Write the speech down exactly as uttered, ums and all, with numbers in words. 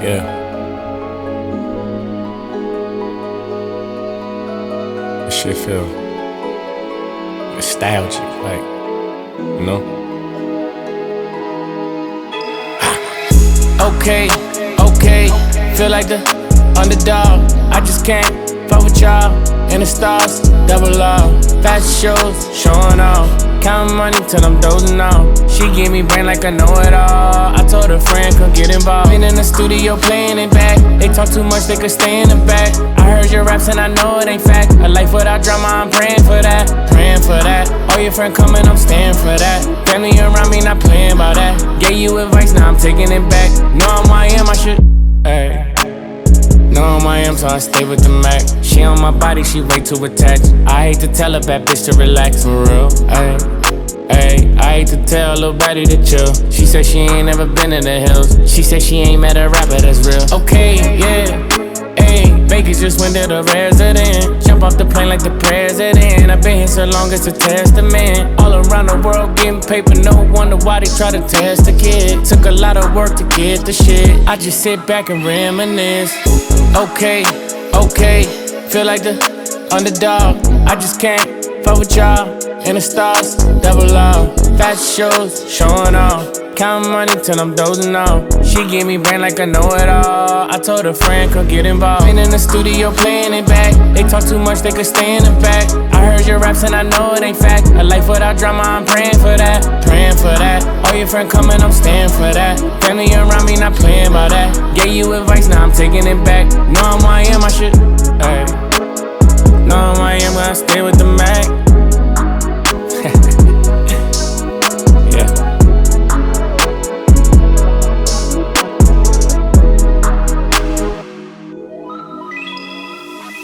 Yeah. This shit feel nostalgic, like, you know? Okay, okay, feel like the underdog. I just can't fuck with y'all. In the stars, double up. Fashion shows, showing off. Counting money till I'm dozing off. She give me brain like I know it all. I told her friend, come get involved. Been in the studio playing it back. They talk too much, they could stay in the back. I heard your raps and I know it ain't fact. A life without drama, I'm praying for that. Praying for that. All your friend coming, I'm staying for that. Family around me, not playing about that. Gave you advice, now I'm taking it back. Know I'm I am, I should. Ayy. Know I'm I am, so I stay with the Mac. She on my body, she way too attached. I hate to tell a bad bitch to relax, for real. Ayy. Ayy, I hate to tell a little baddie to chill. She said she ain't never been in the hills. She said she ain't met a rapper that's real. Okay, yeah, ayy, Vegas just went to the resident. Jump off the plane like the president. I've been here so long, it's a testament. All around the world getting paper, no wonder why they try to test the kid. Took a lot of work to get the shit. I just sit back and reminisce. Okay, okay, feel like the underdog. I just can't fuck with y'all. In the stars, double up. Fashion shows, showing off. Counting money till I'm dozing off. She give me brain like I know it all. I told her friend, come get involved. Been in the studio playing it back. They talk too much, they could stay in the back. I heard your raps and I know it ain't fact. A life without drama, I'm praying for that. Praying for that. All your friend coming, I'm staying for that. Family around me, not playing about that. Gave you advice, now I'm taking it back. Know I'm I am, I should. Ay. Know I'm I am, when I stay with the